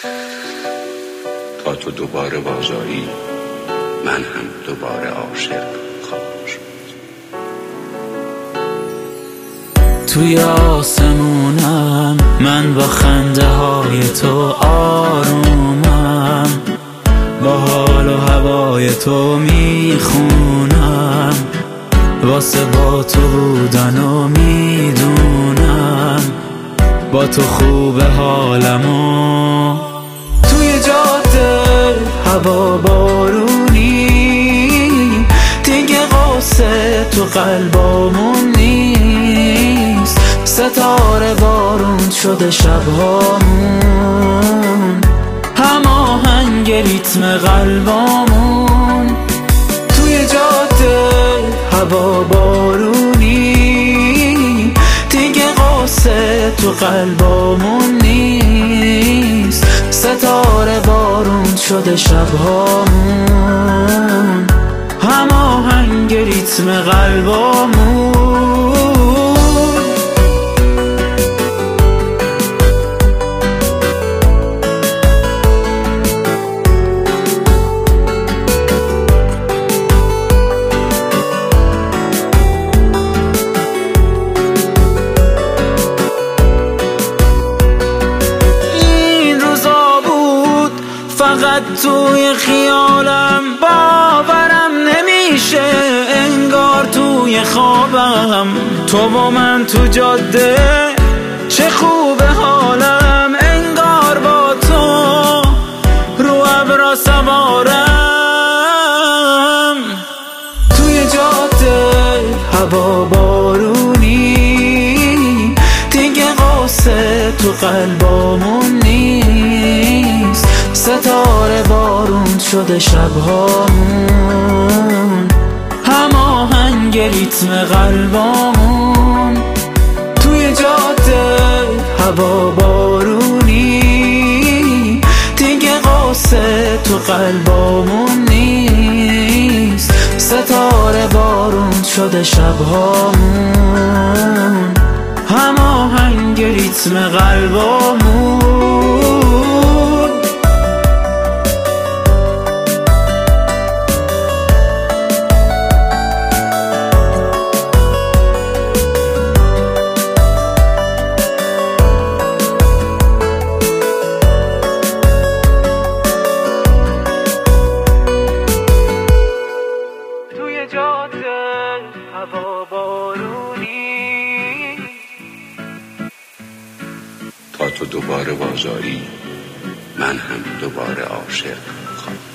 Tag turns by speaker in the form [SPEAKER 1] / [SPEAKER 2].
[SPEAKER 1] تا تو دوباره بازایی من هم دوباره عاشق خواهم شد.
[SPEAKER 2] توی آسمونم من با خنده های تو آرومم، با حال و هوای تو میخونم، واسه با تو بودن و میدونم با تو خوب حالمو. توی جاده هوا بارونی دیگه قصه تو قلبامون نیست، ستاره بارون شده شبهامون، هماهنگ ریتم قلبامون. توی جاده هوا بارونی دیگه قصه تو قلبامون نیست، ستاره بارون شده شبهامون، هماهنگ ریتم قلبامون. فقط توی خیالم باورم نمیشه، انگار توی خوابم تو با من تو جاده، چه خوبه حالم انگار با تو رو ابرا سوارم. توی جاده هوا بارونی دیگه قصه تو قلبامون نیست، ستاره بارون شده شبهامون، هماهنگ ریتم قلبامون. توی جاده هوا بارونی دیگه قصه تو قلبامون نیست، ستاره بارون شده شبهامون، هماهنگ ریتم قلبامون. جاده هوا بارونی
[SPEAKER 1] تا تو دوباره بازایی من هم دوباره عاشق خواهم.